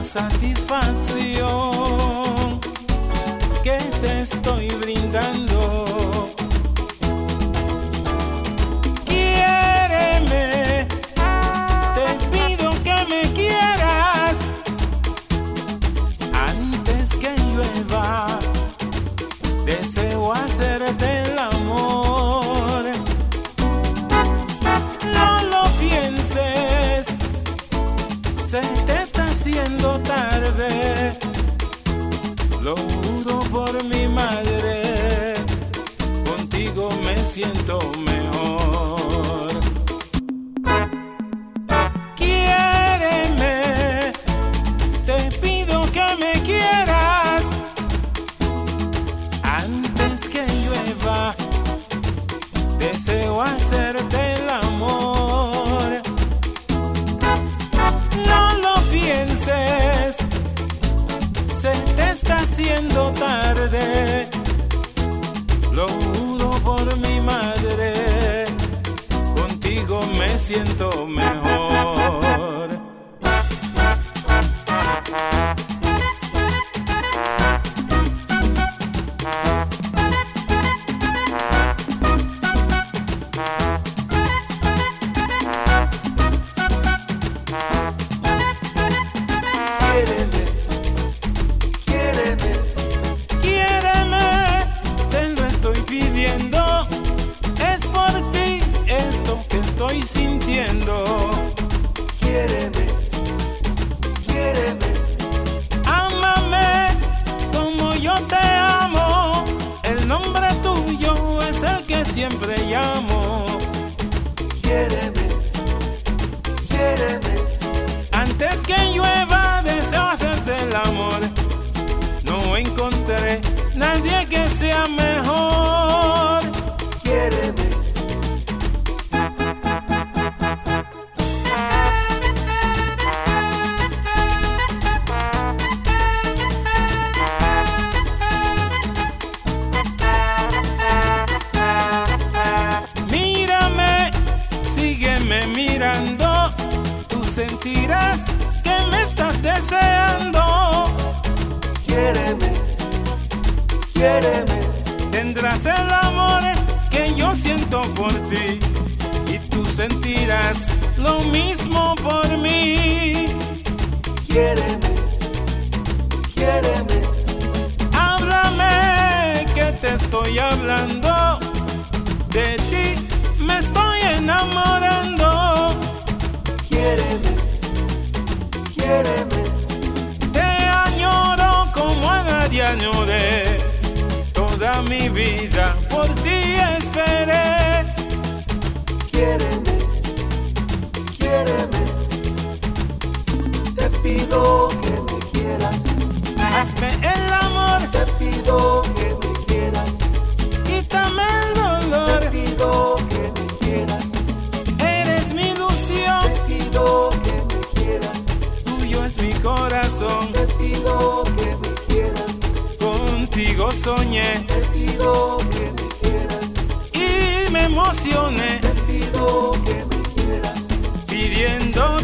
satisfacción que te estoy brindando. Quiéreme, te pido que me quieras antes que llueva. Deseo hacerte el amor. No lo pienses, se te está haciendo tarde. Lo juro por mi madre, contigo me siento mejor. Quiéreme, te pido que me quieras antes que llueva. Deseo hacerte el amor. No lo pienses, se te está haciendo tarde. Lo juro por mi madre, contigo me siento mejor. Es por ti esto que estoy sintiendo. Quiéreme, quiéreme. Ámame como yo te amo. El nombre tuyo es el que siempre llamo. Quiéreme, quiéreme. Antes que llueva deseo hacerte el amor. No encontré nadie que sea mejor. Quiéreme. Mírame, sígueme mirando. Tú sentirás que me estás deseando. Quiéreme, quiéreme. Tendrás el amor que yo siento por ti y tú sentirás lo mismo por mí. Quiéreme, quiéreme. Háblame que te estoy hablando. De ti me estoy enamorando. Quiéreme, quiéreme. Te añoro como a nadie añoré. Toda mi vida por ti esperé. Quiéreme, quiéreme. Te pido que me quieras. Hazme el amor, Te pido que me quieras. quítame el dolor. Te pido que me quieras. Eres mi ilusión, Te pido que me quieras. tuyo es mi corazón. Te pido que me quieras. Contigo soñé Te pido que me quieras. y me emocioné Te pido que me quieras. pidiendo